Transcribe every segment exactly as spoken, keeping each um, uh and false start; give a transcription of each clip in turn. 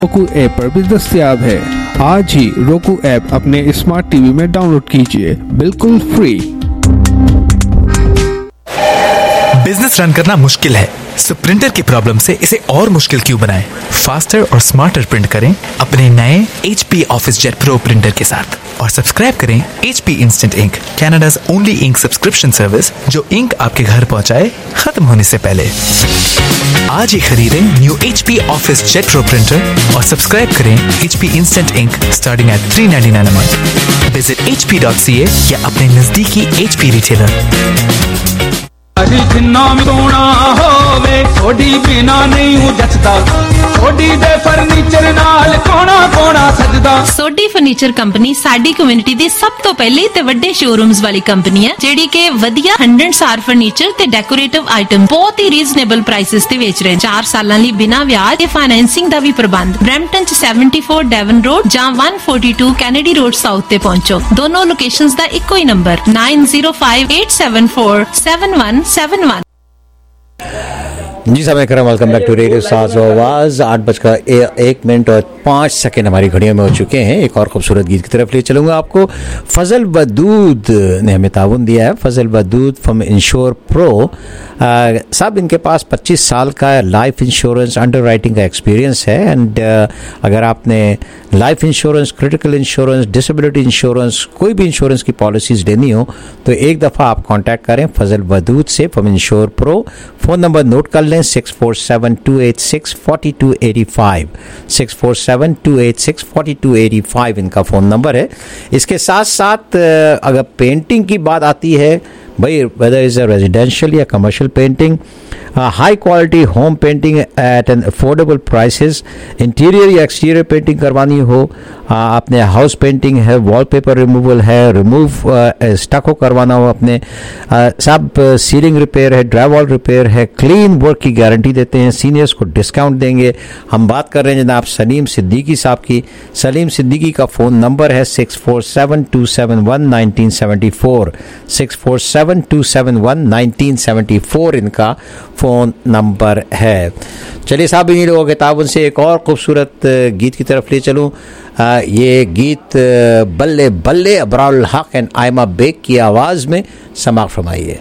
roku app पर भी दस्तयाब है। आज ही roku ऐप अपने स्मार्ट टीवी में डाउनलोड कीजिए, बिल्कुल फ्री। बिजनेस रन करना मुश्किल है, सो प्रिंटर की प्रॉब्लम से इसे और मुश्किल क्यों बनाएं? फास्टर और स्मार्टर प्रिंट करें अपने नए H P OfficeJet Pro printer के साथ और सब्सक्राइब करें H P Instant Ink, Canada's only ink subscription service, जो इंक आपके घर पहुंचाए खत्म होने से पहले। आज ही खरीदें new H P OfficeJet Pro printer और सब्सक्राइब करें H P Instant Ink starting at three ninety nine a month. Visit H P dot C A या अपने नजदीकी H P रिटेलर। जिन्ना भी सोना होवे थोड़ी बिना नहीं हूँ जचदा, थोड़ी दे फर्नीचर नाल कोना कोना सजदा। सोडी फर्नीचर कंपनी साडी कम्युनिटी दी सब तो पहले ते वड्डे शोरूम्स वाली कंपनी है, जेडी के वधिया हंड्रेड स्टार फर्नीचर ते डेकोरेटिव आइटम बहुत ही रीजनेबल प्राइसेस ते बेच रहे हैं। चार सालां लई बिना ब्याज ते फाइनेंसिंग दा भी प्रबंध। ब्रैम्पटन च सेवेंटी फोर डेवन रोड जां one forty two Kennedy Road South ते पहुंचो। दोनों लोकेशंस दा इक्को ही number nine zero five eight seven four seven one seven one. जी समय करम, वेलकम बैक टू रेडियो साज आवाज़। आठ बजकर एक मिनट और पाँच सेकेंड हमारी घड़ियों में हो चुके हैं। एक और खूबसूरत गीत की तरफ ले चलूँगा आपको। फजल बदूद ने हमें ताउन दिया है। Fazal Badood from Insure Pro साहब, इनके पास पच्चीस साल का लाइफ इंश्योरेंस अंडर राइटिंग का एक्सपीरियंस है। एंड uh, अगर आपने life insurance, critical insurance, disability insurance, कोई भी इंश्योरेंस की पॉलिसीज़ लेनी हो तो एक दफ़ा आप कांटेक्ट करें फजल बदूद से from Insure Pro. Phone number note कर लें six four seven two eight six forty two eighty five, six four seven two eight six forty two eighty five इनका फ़ोन नंबर है। इसके साथ साथ अगर पेंटिंग की बात आती है भाई, वेदर इज़ अ रेजिडेंशियल या commercial painting, high quality home painting at an affordable prices, interior या एक्सटीरियर पेंटिंग करवानी हो, uh, आपने हाउस पेंटिंग है, वॉलपेपर रिमूवल है, रिमूव स्टको करवाना हो अपने, uh, सब सीलिंग रिपेयर है, ड्राईवॉल रिपेयर है, क्लीन वर्क की गारंटी देते हैं, सीनियर्स को डिस्काउंट देंगे। हम बात कर रहे हैं जनाब सलीम सिद्दीकी साहब की। सलीम सिद्दीकी का फ़ोन नंबर है six four seven two seven one nineteen seventy four, six four seven two seven one nineteen seventy four इनका फ़ोन नंबर है। चलिए साहब, इन्हीं लोगों के ताबन से एक और खूबसूरत गीत की तरफ ले चलूँ। ये गीत बल्ले बल्ले अबरारुल हक एंड आयमा बेग की आवाज़ में समाअत फरमाइए।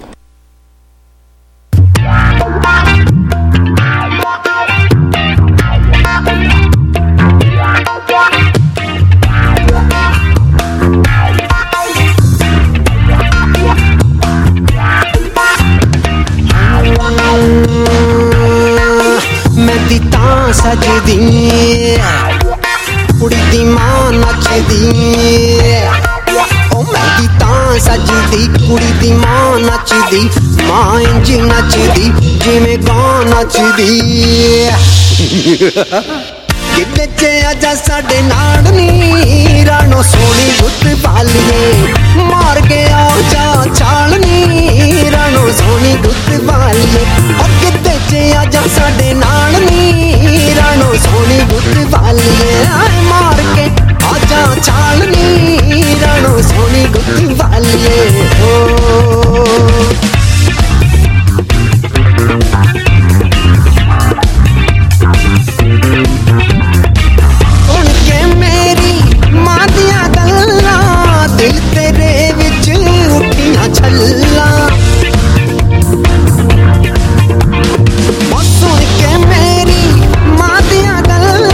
सजदी कुड़ी दी मां नचदी, ओ मैं तां सजदी कुड़ी दी मां नचदी, मां इंज नचदी जिवें गां नचदी। किले च आजा साडे नाल नी राणो सोनी गुत्त बालिए, मार के आ जा छालनी राणो सोनी गुत्त बालिए। ओ किले च आजा साडे नाल नी राणो सोनी गुत्त बालिए, मार के आ जा छालनी राणो सोनी गुत्त बालिए। ओ दिल तेरे विच उठियां छल्ला, सुन के मेरी मां दियां गल्लां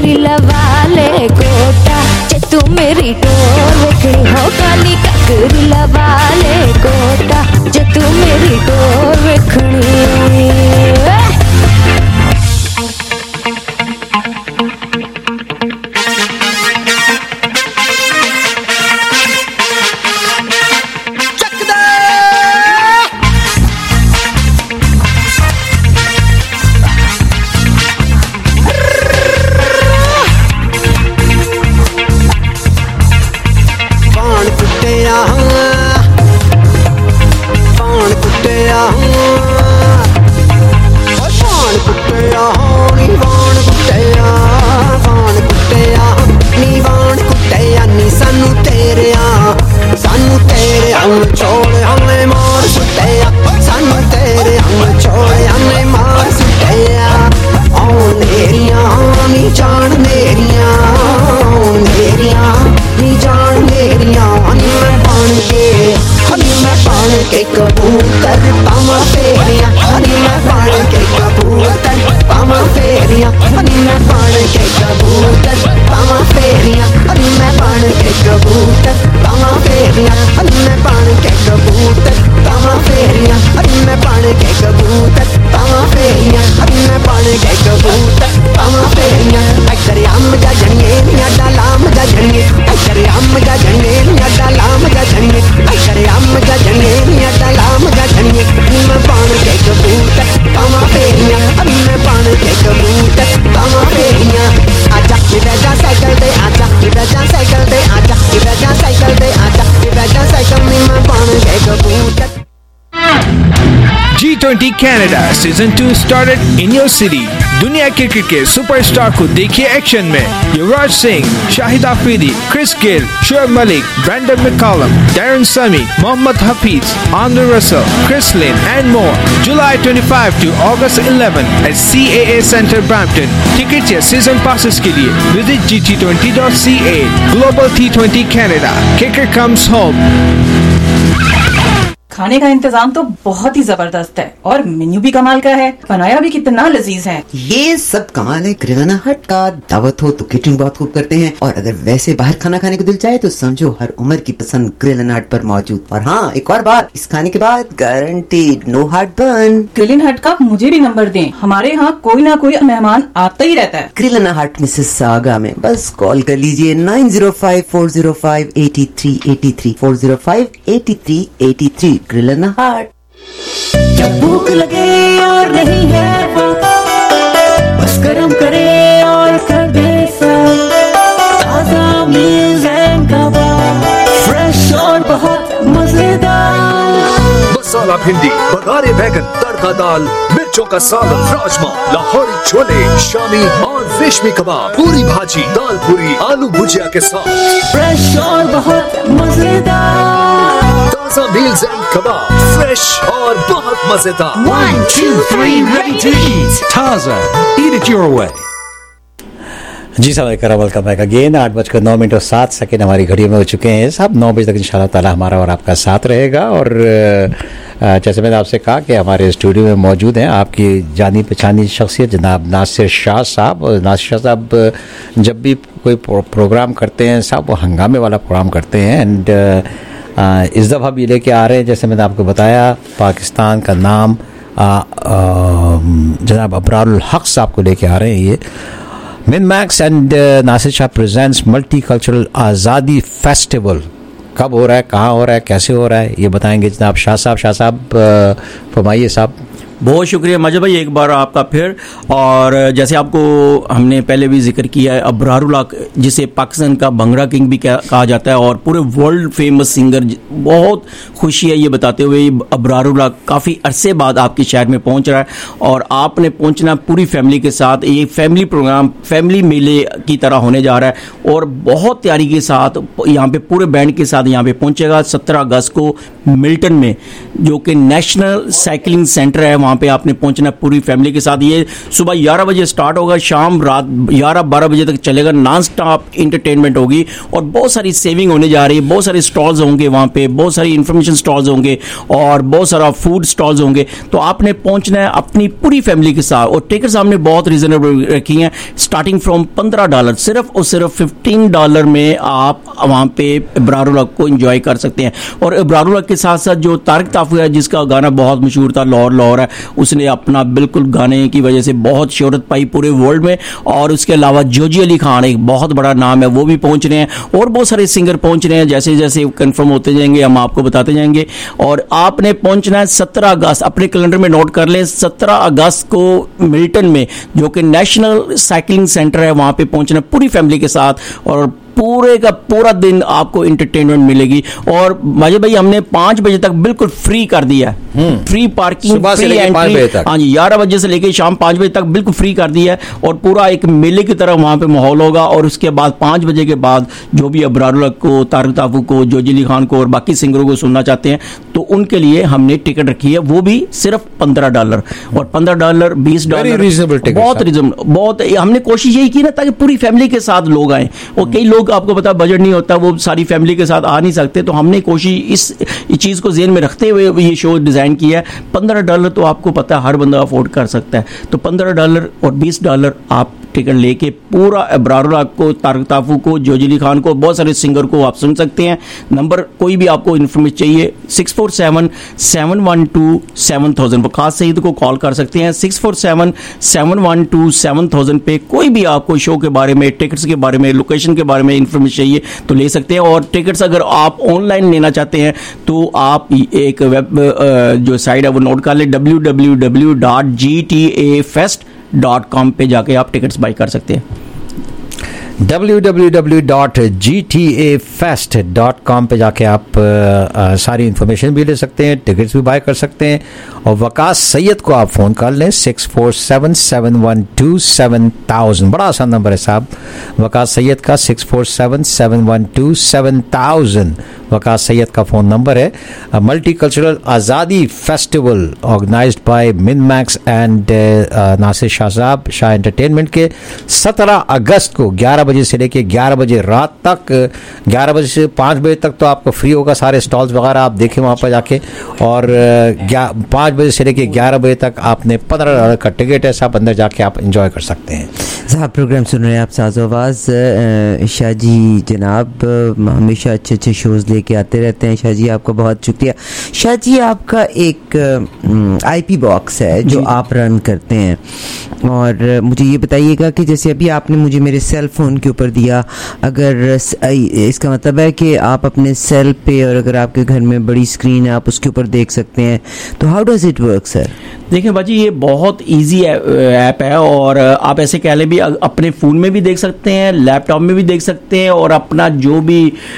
ककरी लवाले गोटा जे तू मेरी डोर वेखनी हो काली ककरी लवाले गोटा जे तू मेरी डोर वेखनी G twenty Canada Season two started in your city. दुनिया क्रिकेट के सुपरस्टार को देखिए एक्शन में। Yuvraj Singh, Shahid Afridi, Chris Gayle, Shoaib Malik, Brendon McCullum, Darren Sammy, Mohammad Hafeez, Andre Russell, Chris Lynn and more. July twenty-fifth to August eleventh at C A A Center Brampton. Tickets या season passes के लिए visit G T twenty dot C A. Global T twenty Canada. Kicker comes home. खाने का इंतजाम तो बहुत ही जबरदस्त है और मेन्यू भी कमाल का है, बनाया भी कितना लजीज है। ये सब कमाल है ग्रिलाना हट का। दावत हो तो केटरिंग बहुत खूब करते हैं और अगर वैसे बाहर खाना खाने को दिल चाहे तो समझो हर उम्र की पसंद ग्रिलाना हट पर मौजूद। और हाँ, एक और बात, इस खाने के बाद guaranteed no heartburn. Grillin Hut का मुझे भी नंबर दें, हमारे यहाँ कोई ना कोई मेहमान आता ही रहता है। ग्रिलाना हट मिसेस सागा में बस कॉल कर लीजिए nine zero five four zero five eighty three eighty three four zero five eighty three eighty three. Grillin Hut. जब भूख लगे और नहीं है वक्त, बस गरम करे और कर दे सर्व। ताजा मील्स एंड कबाब, फ्रेश और बहुत मजेदार। मसाला भिंडी, बघारे बैगन, तड़का दाल, मिर्चों का सालन, राजमा, लाहौरी छोले, शामी और रेशमी कबाब, पूरी भाजी, दाल पूरी, आलू भुजिया के साथ। फ्रेश और बहुत मजेदार। ताजा मील्स एंड कबाब, फ्रेश और बहुत मजेदार। One, two, three, ready to eat. Taza, eat it your way. जी साहब, करा वेलकम बैक अगेन। आठ बजकर नौ मिनट और सात सेकेंड हमारी घड़ियों में हो चुके हैं साहब। नौ बजे तक इंशाल्लाह ताला हमारा और आपका साथ रहेगा। और जैसे मैंने आपसे कहा कि हमारे स्टूडियो में मौजूद हैं आपकी जानी पहचानी शख्सियत जनाब नासिर शाह साहब। और नासिर शाह साहब जब भी कोई प्रोग्राम करते हैं साहब, वो हंगामे वाला प्रोग्राम करते हैं। एंड इस दफ़ा भी लेके आ रहे हैं, जैसे मैंने आपको बताया, पाकिस्तान का नाम जनाब अबरारुल हक साहब को लेके आ रहे हैं। ये MinMax and Nasir Shah presents Multicultural Azadi Festival कब हो रहा है, कहाँ हो रहा है, कैसे हो रहा है, ये बताएंगे जनाब शाह साहब। शाह साहब फरमाइए साहब। बहुत शुक्रिया मजहब भाई, एक बार आपका फिर। और जैसे आपको हमने पहले भी जिक्र किया है, अबरारुल हक जिसे पाकिस्तान का भंगड़ा किंग भी कहा जाता है और पूरे वर्ल्ड फेमस सिंगर, बहुत खुशी है ये बताते हुए अबरारुल हक काफ़ी अरसे बाद आपके शहर में पहुंच रहा है और आपने पहुंचना पूरी फैमिली के साथ। ये फैमिली प्रोग्राम फैमिली मेले की तरह होने जा रहा है और बहुत तैयारी के साथ यहाँ पे पूरे बैंड के साथ यहाँ पे पहुंचेगा। सत्रह अगस्त को मिल्टन में, जो कि नेशनल साइकिलिंग सेंटर है। वहाँ पे आपने पहुँचना पूरी फैमिली के साथ। ये सुबह ग्यारह बजे स्टार्ट होगा, शाम रात ग्यारह बारह बजे तक चलेगा। नॉन स्टॉप इंटरटेनमेंट होगी और बहुत सारी सेविंग होने जा रही है। बहुत सारे स्टॉल्स होंगे वहाँ पे, बहुत सारी इंफॉर्मेशन स्टॉल्स होंगे और बहुत सारा फूड स्टॉल्स होंगे। तो आपने पहुँचना है अपनी पूरी फैमिली के साथ। और टिकट्स हमने बहुत रीजनेबल रखी हैं, स्टार्टिंग फ्रॉम पंद्रह डॉलर, सिर्फ और सिर्फ फिफ्टीन डॉलर में आप वहाँ पे इब्रारुल हक को एंजॉय कर सकते हैं। और इब्रारुल हक के साथ साथ जो तारिक ताफू है, जिसका गाना बहुत मशहूर था, लाहौर लाहौर है, उसने अपना बिल्कुल गाने की वजह से बहुत शोहरत पाई पूरे वर्ल्ड में। और उसके अलावा जोजी अली खान एक बहुत बड़ा नाम है, वो भी पहुंच रहे हैं और बहुत सारे सिंगर पहुंच रहे हैं। जैसे जैसे कंफर्म होते जाएंगे हम आपको बताते जाएंगे। और आपने पहुंचना है सत्रह अगस्त, अपने कैलेंडर में नोट कर लें, सत्रह अगस्त को मिल्टन में, जो कि नेशनल साइकिलिंग सेंटर है, वहां पे पहुंचना पूरी फैमिली के साथ। और पूरे का पूरा दिन आपको एंटरटेनमेंट मिलेगी। और माजिद भाई, हमने पांच बजे तक बिल्कुल फ्री कर दिया है, फ्री पार्किंग, सुबह से फ्री लेके पाँच बजे तक। हाँ जी, ग्यारह बजे से लेके शाम पाँच बजे तक बिल्कुल फ्री कर दिया है। और पूरा एक मेले की तरह वहाँ पे माहौल होगा। और उसके बाद पाँच बजे के बाद जो भी इब्रारुल हक को, तारिक ताफू को, जोजी अली खान को और बाकी सिंगरों को सुनना चाहते हैं, तो उनके लिए हमने टिकट रखी है, वो भी सिर्फ पंद्रह डॉलर। और पंद्रह डॉलर बीस डॉलर रीजनेबल टिकट, बहुत रीजनेबल, बहुत। हमने कोशिश यही की ना ताकि पूरी फैमिली के साथ लोग आए। और कई लोग आपको पता बजट नहीं होता, वो सारी फैमिली के साथ आ नहीं सकते। तो हमने कोशिश इस चीज को ज़हन में रखते हुए ये शो डिजाइन किया है। पंद्रह डॉलर तो आपको पता है हर बंदा अफोर्ड कर सकता है। तो पंद्रह डॉलर और बीस डॉलर आप टिकट लेके पूरा इब्रारुल हक को, तारिक ताफू को, जोजी अली खान को, बहुत सारे सिंगर को आप सुन सकते हैं। नंबर कोई भी आपको इन्फॉर्मेशन चाहिए, six four seven seven one two seven thousand, Waqas Saeed को कॉल कर सकते हैं। Six four seven seven one two seven thousand पे कोई भी आपको शो के बारे में, टिकट्स के बारे में, लोकेशन के बारे में इन्फॉर्मेशन चाहिए तो ले सकते हैं। और टिकट्स अगर आप ऑनलाइन लेना चाहते हैं तो आप एक वेब जो साइट है वो नोट कर ले, W W W dot G T A fest dot com पे जाके आप टिकट्स बाई कर सकते हैं। W W W dot G T A fest dot com पे जाके आप आ, आ, सारी इन्फॉर्मेशन भी ले सकते हैं, टिकट्स भी बाय कर सकते हैं। और वकास सैयद को आप फ़ोन कर लें, six four seven seven one two seven thousand, बड़ा आसान नंबर है साहब वकास सैयद का, six four seven seven one two seven thousand Waqas Syed का फ़ोन नंबर है। Multicultural Azadi Festival organised by MinMax and Nasir Shah साहब, शाह एंटरटेनमेंट के सत्रह अगस्त को ग्यारह बजे से लेके ग्यारह बजे रात तक, ग्यारह बजे से पाँच बजे तक तो आपको फ्री होगा, सारे स्टॉल्स वगैरह आप देखें वहाँ पर जाके। और पाँच बजे से लेके ग्यारह बजे तक आपने पंद्रह डॉलर का टिकट है साहब, अंदर जाके आप इंजॉय कर सकते हैं। साहब प्रोग्राम सुन रहे हैं आप साज़ो आवाज़। शाह जी जनाब हमेशा अच्छे अच्छे शोज़ लेके आते रहते हैं। शाह जी आपका बहुत शुक्रिया। शाह जी आपका एक आईपी बॉक्स है जो आप रन करते हैं, और मुझे ये बताइएगा कि जैसे अभी आपने मुझे मेरे सेल फ़ोन के ऊपर दिया, अगर इसका मतलब है कि आप अपने सेल पे, और अगर आपके घर में बड़ी स्क्रीन है आप उसके ऊपर देख सकते हैं, तो how does it work sir? देखिए बाजी, ये बहुत इजी ऐप है और आप ऐसे कह लें भी अपने फ़ोन में भी देख सकते हैं, लैपटॉप में भी देख सकते हैं, और अपना जो भी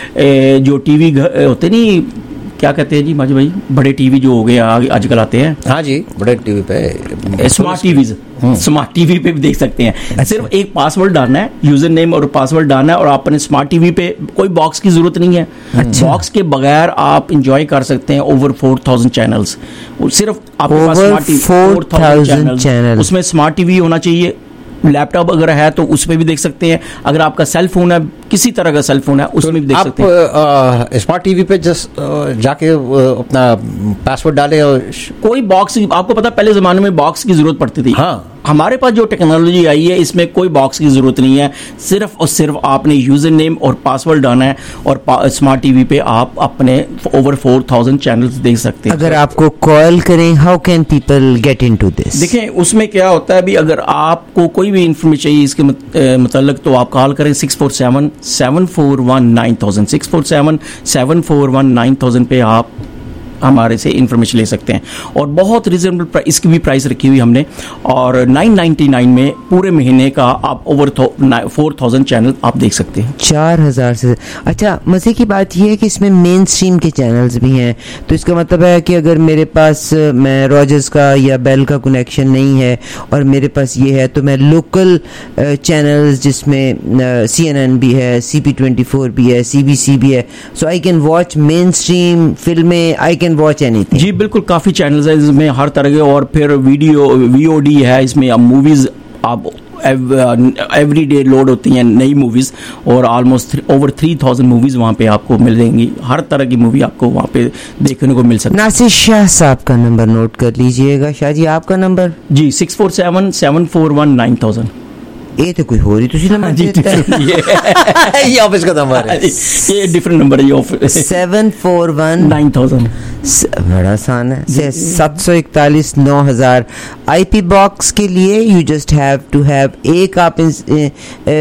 जो टीवी होते नहीं, क्या कहते हैं जी माजी भाई, बड़े टीवी जो हो गए आजकल आते हैं, हाँ जी, बड़े टीवी पे, स्मार्ट टीवीज, स्मार्ट टीवी पे भी देख सकते हैं। अच्छा। सिर्फ एक पासवर्ड डालना है, यूजर नेम और पासवर्ड डालना है, और आप अपने स्मार्ट टीवी पे कोई बॉक्स की जरूरत नहीं है। अच्छा। बॉक्स के बगैर आप इंजॉय कर सकते हैं ओवर फोर थाउजेंड चैनल्स। सिर्फ आपके पास smart TV four thousand channel, उसमें स्मार्ट टीवी होना चाहिए। लैपटॉप अगर है तो उसमें भी देख सकते हैं। अगर आपका सेल फोन है, किसी तरह का सेल फोन है, उसमें तो भी देख सकते हैं। आप स्मार्ट टीवी पे जस्ट जाके अपना पासवर्ड डालें, और कोई बॉक्स, आपको पता पहले जमाने में बॉक्स की जरूरत पड़ती थी। हाँ, हमारे पास जो टेक्नोलॉजी आई है इसमें कोई बॉक्स की जरूरत नहीं है। सिर्फ और सिर्फ आपने यूजर नेम और पासवर्ड डालना है, और स्मार्ट टीवी पे आप अपने ओवर फोर थाउजेंड चैनल्स देख सकते हैं। अगर आपको कॉल करें, how can people get into this? देखिए उसमें क्या होता है, अभी अगर आपको कोई भी इन्फॉर्मेशन चाहिए इसके मतलब, तो आप कॉल करें six four seven seven four one nine thousand, six four seven seven four one nine thousand पे आप हमारे से इन्फॉर्मेशन ले सकते हैं। और बहुत रिजनेबल इसकी भी प्राइस रखी हुई हमने, और नाइन नाइन्टी नाइन में पूरे महीने का आप ओवर फोर थाउजेंड चैनल आप देख सकते हैं। चार हजार से अच्छा, मजे की बात यह है कि इसमें मेन स्ट्रीम के चैनल्स भी हैं, तो इसका मतलब है कि अगर मेरे पास मैं रॉजर्स का या बेल का कनेक्शन नहीं है और मेरे पास ये है, तो मैं लोकल चैनल्स जिसमें सी एन एन भी है, सी पी ट्वेंटी फोर भी है, सी बी सी भी है, so I can watch mainstream फिल्में, आई कैन वॉच एनीथिंग। जी बिल्कुल, काफ़ी चैनल्स हैं इसमें हर तरह के, और फिर वीडियो वी ओ डी है इसमें, अब मूवीज़ आप एवरी डे लोड होती हैं नई मूवीज़, और almost over three thousand movies वहाँ पे आपको मिल जाएंगी। हर तरह की मूवी आपको वहाँ पे देखने को मिल सकती है। नासिर शाह साहब का नंबर नोट कर लीजिएगा। शाह जी आपका नंबर? जी six four seven seven four one nine thousand. ये तो कोई हो रही तुसी नंबर देता है। ये ऑफिस का नंबर है, ये डिफरेंट नंबर है, ये office seven four one nine thousand. बड़ा आसान है, सात सौ इकतालीस नौ हजार। आई पी बॉक्स के लिए you just have to have एक आप इन, ए, ए,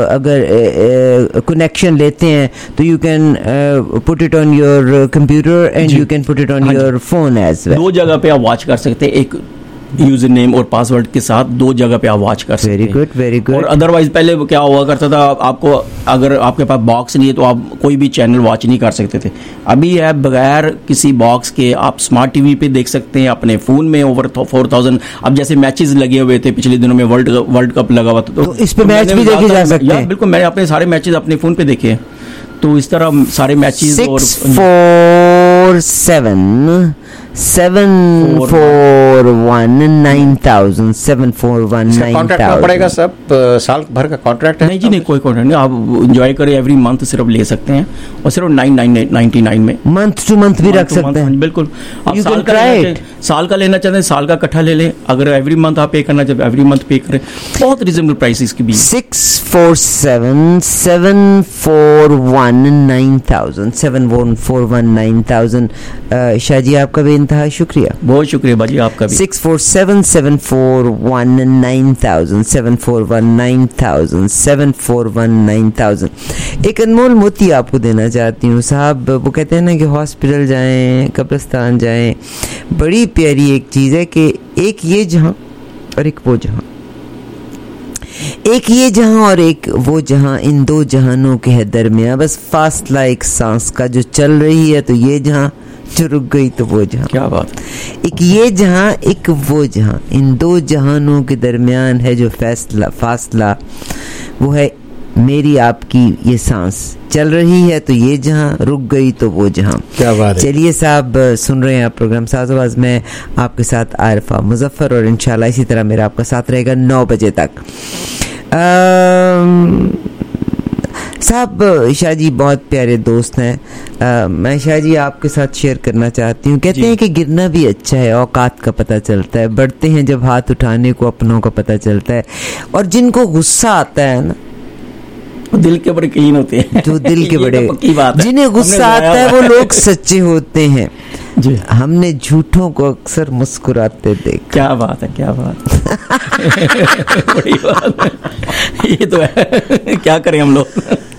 अगर कनेक्शन लेते हैं तो you can put it on your computer and you can put it on your phone as well. दो जगह पे आप वॉच कर सकते हैं, एक यूजर नेम और पासवर्ड के साथ दो जगह पे आप वॉच कर सकते हैं। Very good, very good. और अदरवाइज पहले क्या हुआ करता था, आपको अगर आपके पास बॉक्स नहीं है तो आप कोई भी चैनल वॉच नहीं कर सकते थे। अभी है बगैर किसी बॉक्स के आप स्मार्ट टीवी पे देख सकते हैं, अपने फोन में ओवर फोर थाउजेंड। अब जैसे मैचेस लगे हुए थे पिछले दिनों में, वर्ल्ड वर्ल्ड कप लगा हुआ था, तो, तो इस पे मैच भी देखे जा सकते हैं। बिल्कुल, मैंने अपने सारे मैचेस अपने फोन पे देखे हैं, तो इस तरह सारे मैचेस। और four seven seven four one nine thousand seven four one nine thousand पड़ेगा। सब साल भर का कॉन्ट्रैक्ट है? नहीं जी नहीं, कोई कॉन्ट्रैक्ट नहीं, आप एंजॉय करें, एवरी मंथ सिर्फ ले सकते हैं, और सिर्फ नाइन नाइन नाइन्टी नाइन में मंथ टू मंथ भी रख सकते हैं। बिल्कुल, आप साल का साल का लेना चाहते हैं साल का इकट्ठा ले लें, अगर एवरी मंथ आप पे करना चाहते हैं एवरी मंथ पे करें, बहुत रिजनेबल प्राइस इसकी भी। Six four seven seven four one nine thousand seven one four one nine thousand. Shah ji आपका भी इंतहा शुक्रिया, बहुत शुक्रिया बाजी आपका भी। Six four seven seven four one nine thousand seven four one nine thousand seven four one nine thousand. एक अनमोल मोती आपको देना चाहती हूँ साहब। वो कहते हैं ना कि हॉस्पिटल जाएं, कब्रिस्तान जाएं, बड़ी प्यारी एक चीज़ है कि एक ये जहाँ और एक वो जहाँ, एक ये जहां और एक वो जहां, इन दो जहानों के दरमियान बस फासला एक सांस का जो चल रही है, तो ये जहां जो रुक गई तो वो जहां। क्या बात, एक ये जहां एक वो जहां, इन दो जहानों के दरमियान है जो फैसला फासला, वो है मेरी आपकी ये सांस चल रही है, तो ये जहां रुक गई तो वो जहां। क्या बात है। चलिए साहब, सुन रहे हैं आप प्रोग्राम साज़ आवाज़ में, आपके साथ आरिफा मुजफ्फर, और इंशाल्लाह इसी तरह मेरा आपका साथ रहेगा नौ बजे तक। साहब शाह जी बहुत प्यारे दोस्त हैं, आ, मैं शाह जी आपके साथ शेयर करना चाहती हूँ। कहते हैं कि गिरना भी अच्छा है, औकात का पता चलता है, बढ़ते हैं जब हाथ उठाने को अपनों का पता चलता है। और जिनको गुस्सा आता है ना, दिल के बड़े यकीन होते हैं, जो दिल के बड़े, तो जिन्हें गुस्सा आता है वो लोग सच्चे होते हैं जी। हमने झूठों को अक्सर मुस्कुराते देख। क्या बात है, क्या बात बड़ी बात है। ये तो है, क्या करें हम लोग।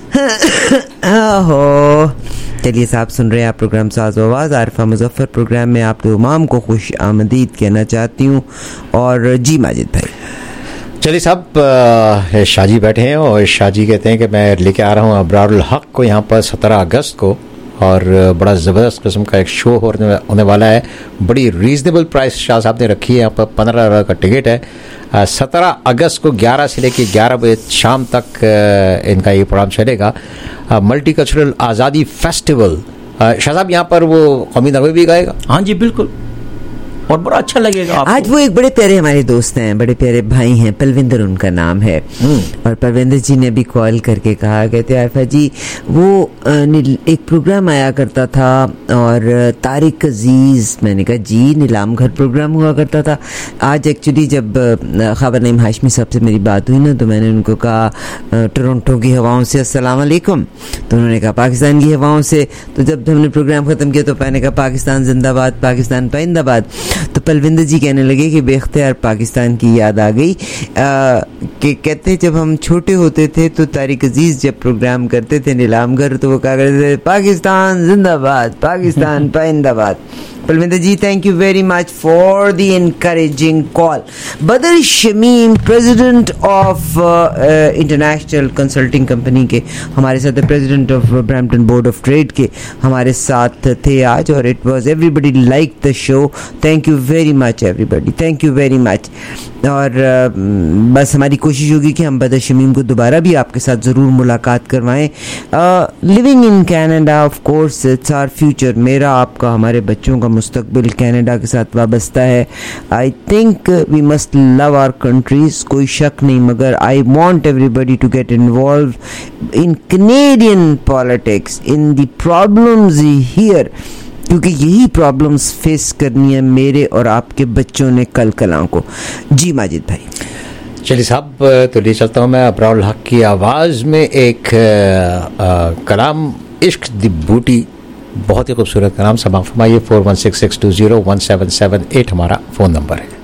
आहो, चलिए साहब, सुन रहे हैं आप प्रोग्राम साज़ आवाज़, आरिफा मुजफ्फर प्रोग्राम में आप तमाम को खुश आमदीद कहना चाहती हूँ। और जी माजिद भाई, चलिए साहब, शाहजी बैठे हैं और शाहजी कहते हैं कि मैं लेके आ रहा हूँ अबरारुल हक को यहाँ पर सत्रह अगस्त को, और बड़ा ज़बरदस्त किस्म का एक शो होने वाला है। बड़ी रीजनेबल प्राइस शाह साहब ने रखी है, यहाँ पर पंद्रह हज़ार का टिकट है। सत्रह अगस्त को ग्यारह से लेकर ग्यारह बजे शाम तक इनका ये प्रोग्राम चलेगा। Multicultural Azadi Festival. Shah साहब यहाँ पर वो कौमी नगमे भी गाएगा? हाँ जी बिल्कुल, और बड़ा अच्छा लगेगा आपको। आज वो एक बड़े प्यारे हमारे दोस्त हैं, बड़े प्यारे भाई हैं, पलविंदर उनका नाम है। और पलविंदर जी ने भी कॉल करके कहा, कहते आरिफा जी वो एक प्रोग्राम आया करता था, और तारिक अजीज, मैंने कहा जी नीलाम घर प्रोग्राम हुआ करता था। आज एक्चुअली जब खबर नईम हाशमी साहब से मेरी बात हुई ना, तो मैंने उनको कहा टोरंटो की हवाओं से अस्सलाम वालेकुम, तो उन्होंने कहा पाकिस्तान की हवाओं से। तो जब हमने प्रोग्राम ख़त्म किया तो मैंने कहा पाकिस्तान जिंदाबाद, पाकिस्तान पाइंदाबाद। तो पलविंदर जी कहने लगे कि बेख्तियार पाकिस्तान की याद आ गई कि कहते जब हम छोटे होते थे तो तारिक अजीज जब प्रोग्राम करते थे नीलामगर तो वो कहा करते थे पाकिस्तान जिंदाबाद, Pakistan पाइंदाबाद। Palvinder ji, thank you very much for the encouraging call. Badr Shamim, president of uh, uh, International Consulting Company के हमारे साथ, president of Brampton Board of Trade के हमारे साथ थे आज, और it was everybody liked the show. Thank you very much everybody. Thank you very much. और uh, बस हमारी कोशिश होगी कि हम बदर शमीम को दोबारा भी आपके साथ ज़रूर मुलाकात करवाएं. Living in Canada, of course it's our future. मेरा, आपका, हमारे बच्चों का मुस्तकबिल कनाडा के साथ वाबस्ता है. I think we must love our countries, कोई शक नहीं, मगर I want everybody to get involve in Canadian politics, in the problems here, क्योंकि यही प्रॉब्लम्स फेस करनी है मेरे और आपके बच्चों ने कल कलां को. जी माजिद भाई. चलिए साहब, तो ले चलता हूँ मैं अबरारुल हक की आवाज़ में एक आ, आ, कलाम इश्क दी बूटी, बहुत ही खूबसूरत कलाम. समा फरमाइए. Four one six six two zero one seven seven eight हमारा फ़ोन नंबर है.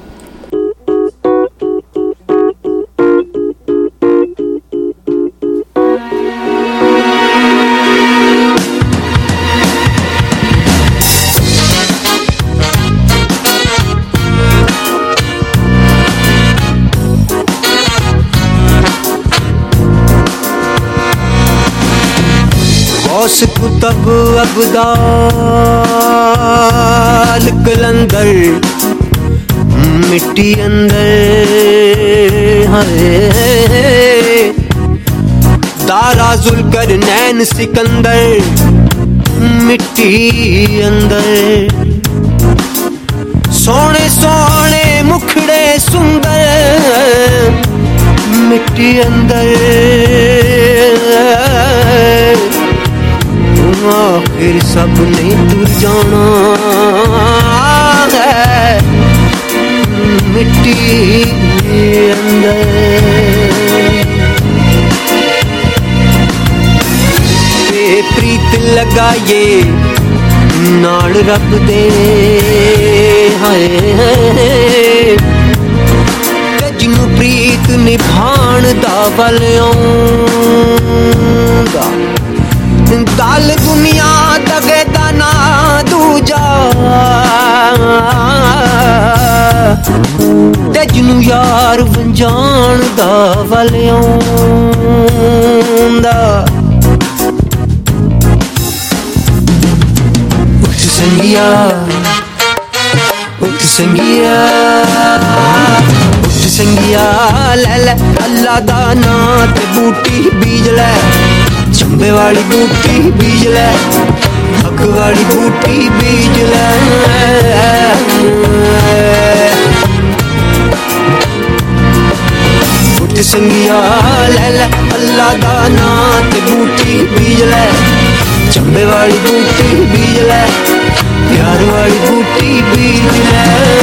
गौस कुतब अब्दाल कलंदर मिट्टी अंदर है, दारा जुल्करनैन सिकंदर मिट्टी अंदर, सोने सोने मुखड़े सुंदर मिट्टी अंदर, आखिर सब ने तुर जाना है मिट्टी अंदर. प्रीत लगाए नाल रब दे हाय, जिन्नू प्रीत निभाण दा वल आउंदा, दाल दुनिया दगे दाना दूजा, ते जिन्नू यार वंजान दा वल आउंदा. उठ संगिया, उठ संगिया, उठ संगिया, ले ले अल्लाह दा नां ते बूटी बीज ले, चंबे वाली बूटी बीज ले, हक वाली बूटी बीज ले. उठ संगिया, ले ले अल्लाह दा नां ते बूटी बीज ले, चंबे वाली बूटी बीज ले, प्यार वाली बूटी बीज ले.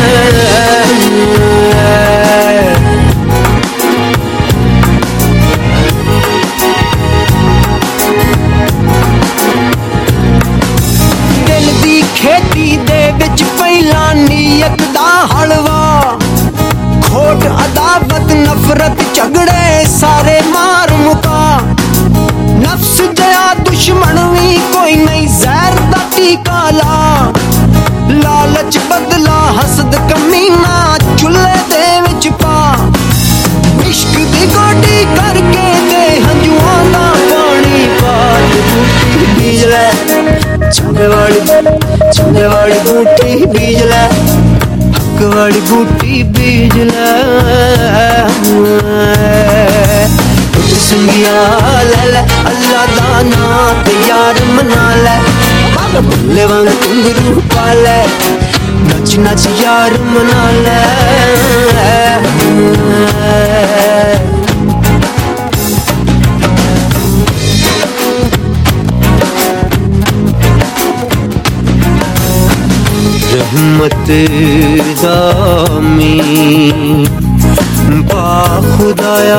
खेती दे विच पहला नीयत दा हलवा, खोट अदावत नफरत झगड़े सारे मार मुका, नफ्स जया दुश्मन भी कोई नहीं जहर दा टीका ला, लालच बदला हसद कमीना चुल्हे दे विच पा, इश्क दी गोडी करके दे हंजुआं दा पानी पा, बूटी बीज ले, चंबे वाली चंबे वाली बूटी बीज ले, हक वाली बूटी बीज ले. उठ संगिया, ले ले अल्लाह दा नां ते यार मना ले, बुल्ले वांग घुंघरू पा ले, नच नच यार मना ले. रहमत दामी बा खुदाया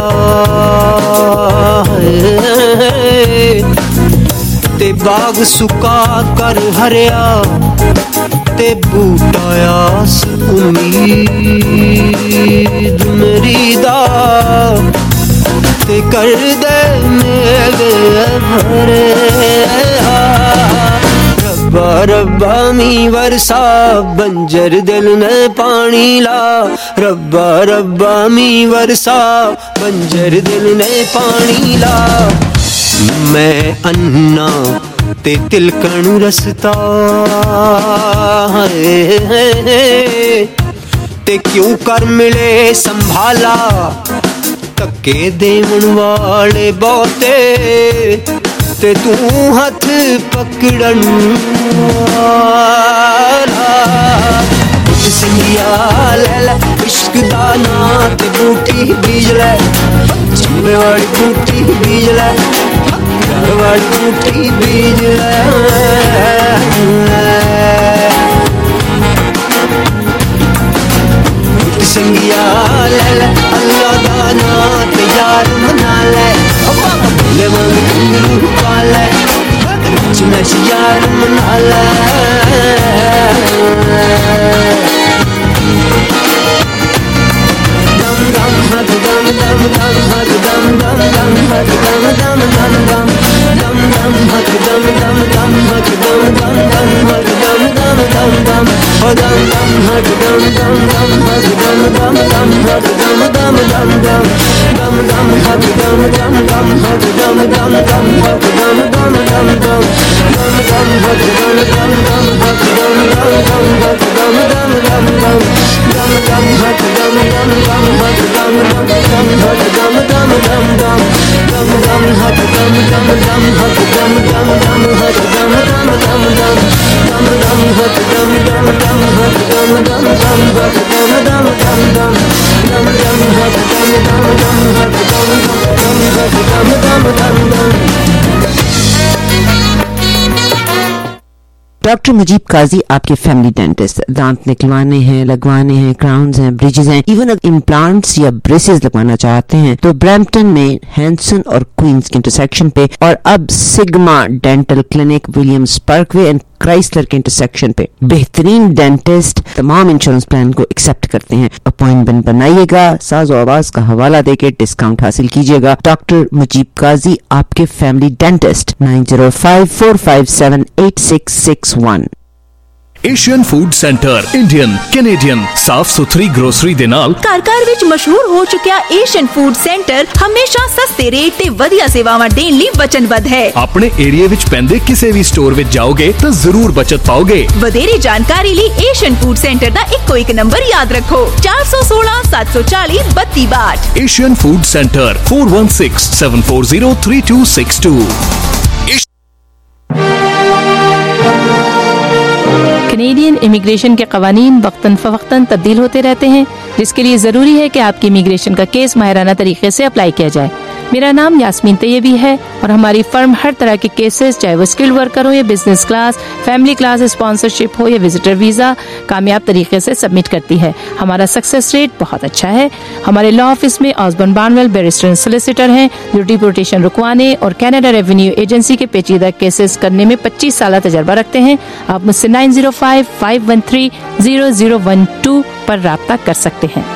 ते बाग सुका कर हरिया ते बूटाया उम्मीद मेरी दा ते कर दे मेरे भरे रब्बा रब्बा मी वरसा बंजर दिल ने पानी ला रब्बा रब्बा मी वरसा बंजर दिल ने पानी ला मैं अन्ना ते तिलकण रसता है ते क्यों कर मिले संभाला तके देवन वाले बहुते ते तू हथ पकड़न वाला सिंगिया ले ले इश्क दाना ते बूटी बीज ले चंबे वाली बूटी बीज ले घर वाली बूटी बीज ले सिंगिया ले ले अल्लाह दाना ते यार मना ले ले मंग घुंघरू पाले नच यार मना ले दम दम हद दम दम दम हद दम दम दम हद दम दम दम दम दम दम हद दम दम दम हद दम दम दम हद दम दम दम दम ओ दम दम हद दम दम दम हद दम दम दम हद दम दम दम दम दम दम हद दम दम दम हद दम दम दम हद दम दम दम दम दम दम हद दम दम दम हद दम दम दम हद दम दम दम दम दम दम हद दम दम दम हद दम दम दम हद दम दम दम दम दम दम हद दम दम दम हद दम दम दम हद दम दम दम दम दम दम हद दम दम दम हद दम दम दम हद दम दम दम दम दम दम हद दम दम दम हद दम दम हद दम दम दम दम। डॉक्टर मुजीब काजी आपके फैमिली डेंटिस्ट, दांत निकलवाने हैं, लगवाने हैं, क्राउन्स हैं, ब्रिजेस हैं, इवन अगर इम्प्लांट्स या ब्रेसेस लगवाना चाहते हैं तो ब्रैम्पटन में हैंसन और क्वींस के इंटरसेक्शन पे और अब Sigma Dental Clinic Williams Parkway and Chrysler के इंटरसेक्शन पे बेहतरीन डेंटिस्ट तमाम इंश्योरेंस प्लान को एक्सेप्ट करते हैं। अपॉइंटमेंट बनाइएगा, साज और आवाज का हवाला देके डिस्काउंट हासिल कीजिएगा। डॉक्टर मुजीब काजी आपके family dentist nine zero five four five seven eight six six one. Asian Food Centre Indian Canadian साफ सुथरी ग्रोसरी दे नाल कार-कार विच मशहूर हो चुकिया एशियन फूड सेंटर हमेशा सस्ते रेट ते वधिया सेवावां देण लई वचनबद्ध है। अपने एरिया विच पैंदे किसी भी स्टोर विच जाओगे तो जरूर बचत पाओगे। वधेरे जानकारी लई एशियन फूड सेंटर दा इक्को एक नंबर याद रखो चार सौ सोलह सात सौ चालीस बत्ती बाट। Asian Food Centre four one six seven four zero three two six two. Canadian immigration के कवानीन वक्तन फवक्तन तब्दील होते रहते हैं, जिसके लिए ज़रूरी है कि आपकी इमिग्रेशन का केस माहिराना तरीके से अप्लाई किया जाए। मेरा नाम यास्मीन तैयबी है और हमारी फर्म हर तरह के केसेस, चाहे वो स्किल्ड वर्कर हो या business class, family class, sponsorship हो या विजिटर वीज़ा, कामयाब तरीके से सबमिट करती है। हमारा सक्सेस रेट बहुत अच्छा है। हमारे लॉ ऑफिस में Osborne Barnwell barrister and solicitor हैं जो डिपोर्टेशन रुकवाने और कनाडा रेवेन्यू एजेंसी के पेचीदा केसेस करने में पच्चीस साल तजर्बा रखते हैं। आप मुझसे nine zero five five one three zero zero one two पर राब्ता कर सकते हैं।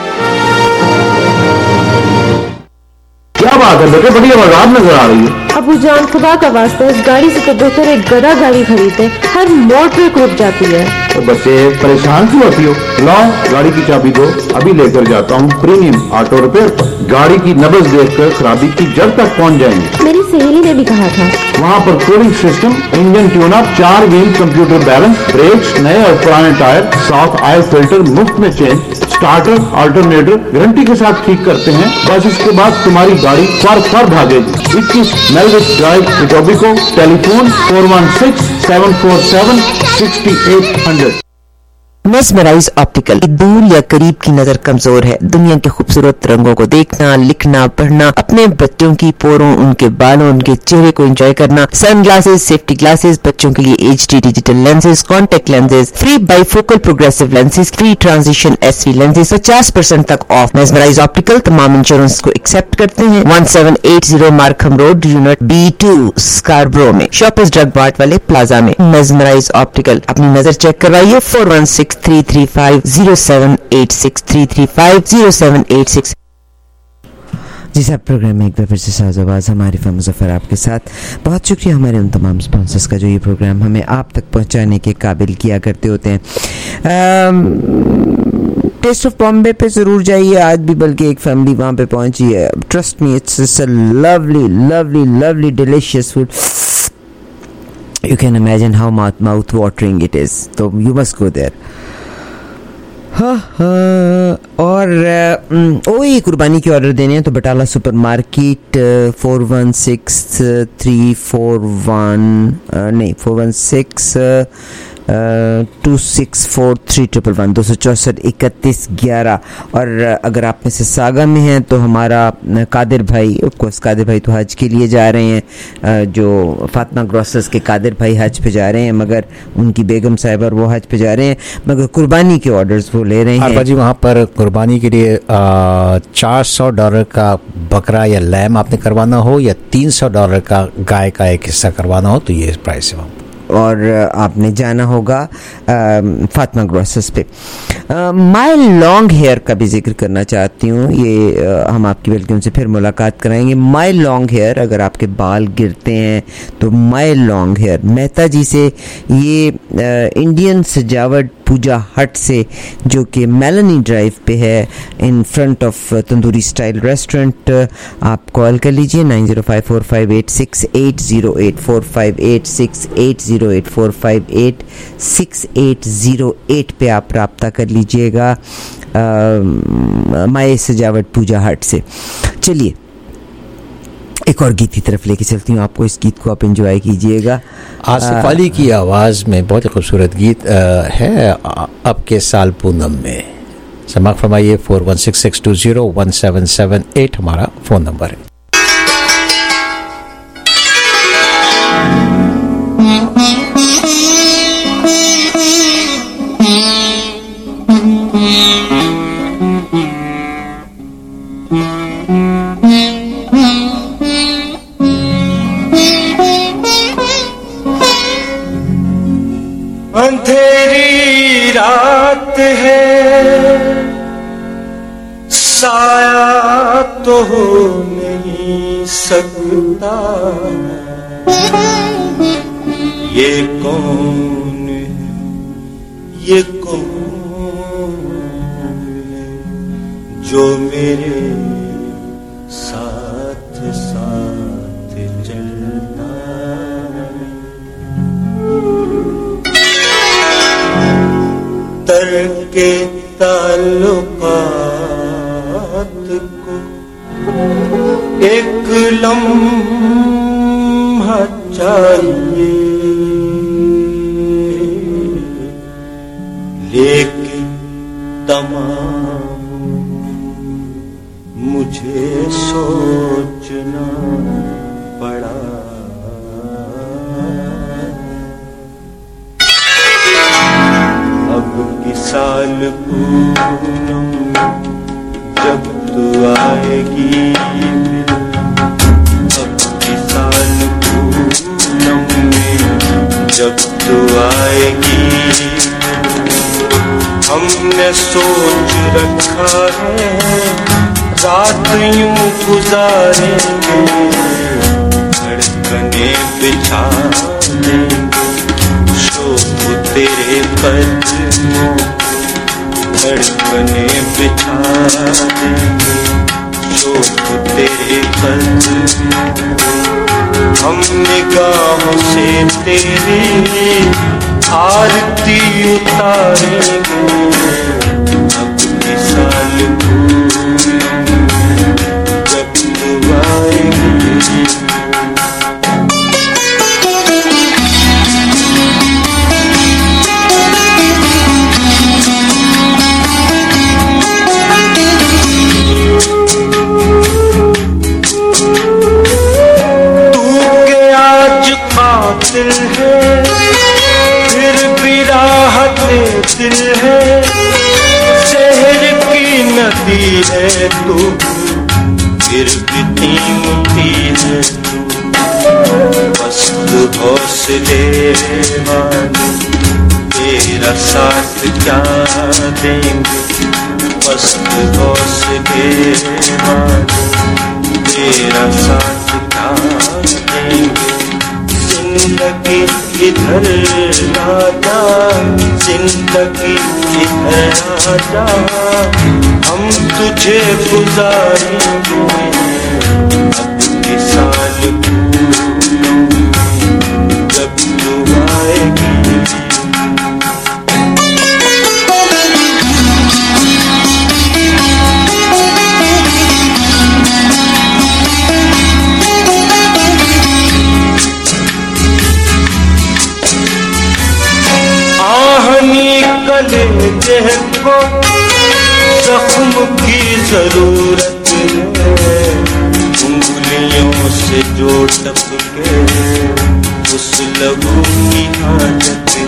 क्या बात है बेटे, बड़ी आवाज़ नजर आ रही है। अबू जान खुदा का वास्ता इस गाड़ी से तो बेहतर एक गधा गाड़ी खरीदे, हर मोड़ पे रुक जाती है। तो बच्चे परेशान क्यों होती हो? लाओ गाड़ी की चाबी दो, अभी लेकर जाता हूँ प्रीमियम ऑटो रिपेयर पर। गाड़ी की नब्ज देखकर खराबी की जड़ तक पहुँच जाएंगे। मेरी सहेली ने भी कहा था। वहाँ पर cooling system, engine tune up, चार व्हील कंप्यूटर बैलेंस, ब्रेक्स, नए और पुराने टायर, साफ ऑयल फिल्टर मुफ्त में चेंज, स्टार्टर अल्टरनेटर गारंटी के साथ ठीक करते हैं। बस इसके बाद तुम्हारी गाड़ी फर फर भागेगी। इक्कीस Melwit Drive Etobicoke, telephone four one six seven four seven six eight hundred. Mesmerize Optical. दूर या करीब की नजर कमजोर है, दुनिया के खूबसूरत रंगों को देखना, लिखना, पढ़ना, अपने बच्चों की पोरों, उनके बालों, उनके चेहरे को एंजॉय करना। सन ग्लासेस, सेफ्टी ग्लासेस, बच्चों के लिए H D digital lenses, contact lenses, free bifocal progressive lenses, free transition S V lenses, पचास परसेंट तक ऑफ। मेस्मराइज ऑप्टिकल तमाम इंश्योरेंस को एक्सेप्ट करते हैं। One seven eight zero Markham Road, unit B two, Scarborough में, Shoppers Drug Mart वाले plaza में। Mesmerize Optical, अपनी नजर चेक करवाइए four one six three three five zero seven eight six three three five zero seven eight six. जी साहब, programme में एक बार फिर से साज़ हमारी फम मुज़फ़्फ़र आपके साथ। बहुत शुक्रिया हमारे उन तमाम स्पॉन्सर्स का जो ये प्रोग्राम हमें आप तक पहुंचाने के काबिल किया करते होते हैं। टेस्ट ऑफ बॉम्बे पे ज़रूर जाइए आज भी, बल्कि एक फैमिली वहाँ पे पहुंची है। Trust me, it's a lovely lovely lovely delicious food. You can imagine how mouth mouth watering it is, तो यू मस्ट गो देयर। हाँ हाँ, और ओ ये कुर्बानी के ऑर्डर देने हैं तो Batala supermarket four one six three four one नहीं four one six two six four three triple one दो सौ चौंसठ इकतीस ग्यारह। और अगर आप में से सागा में हैं तो हमारा कादिर भाई, ऑफकोर्स कादिर भाई तो हज के लिए जा रहे हैं, जो फातिमा ग्रोसर्स के कादिर भाई हज पे जा रहे हैं, मगर उनकी बेगम साहिबा और वो हज पे जा रहे हैं, मगर कुर्बानी के ऑर्डर्स वो ले रहे हैं। जी वहाँ पर कुर्बानी के लिए चार सौ डॉलर का बकरा या लैम आपने करवाना हो या तीन सौ डॉलर का गाय का एक हिस्सा करवाना हो तो ये प्राइस है वहाँ। और आपने जाना होगा फातिमा ग्रोसर्स पे। माय लॉन्ग हेयर का भी जिक्र करना चाहती हूँ, ये आ, हम आपकी बल्कि उनसे फिर मुलाकात कराएंगे। माय लॉन्ग हेयर, अगर आपके बाल गिरते हैं तो my long hair Mehta ji से, ये आ, इंडियन सजावट पूजा हट से, जो कि मेलानी ड्राइव पे है in front of tandoori style restaurant. आप कॉल कर लीजिए nine zero five four five eight six eight zero eight four five eight six eight zero eight four five eight six eight zero eight पे आप रब्ता कर लीजिएगा माए सजावट पूजा हट से। चलिए एक और गीत की तरफ लेके चलती हूँ आपको, इस गीत को आप एंजॉय कीजिएगा। आसिफ अली की आवाज़ में बहुत ही खूबसूरत गीत है, अब के साल पूनम में। समाक फरमाइए। Four one six six two zero one seven seven eight हमारा फ़ोन नंबर है। अंधेरी रात है, साया तो हो नहीं सकता, ये कौन है, ये कौन है जो मेरे साथ साथ चलता। तरके ताल्लुकात को एक लम्हा चाहिए, लेकिन तमाम मुझे सोचना पड़ा। साल पूनम जब तू आएगी, अब की साल पूनम में जब तू आएगी, हमने सोच रखा है रात यूं गुजारेंगे, धड़कने बिछा देंगे शोक तेरे कदमों, धड़कने बिछा देंगे शोक तेरे कदमों। हम निगाहों से तेरी आरती उतारेंगे, अब की साल पूनम जब तू आएगी। दिल है फिर भी राहत दिल है, शहर की नदी है तू फिर भी कीमती है तू, मस्त हौसले वाली तेरा साथ क्या देंगे, मस्त हौसले वाले तेरा साथ क्या देंगे। जिंदगी इधर आजा, जिंदगी इधर आजा, हम तुझे गुजारेंगे अब के साल जब तू आएगी। कलेजे को जख्म की जरूरत है, उंगलियों से जो टपके उस लहू की हाजत है।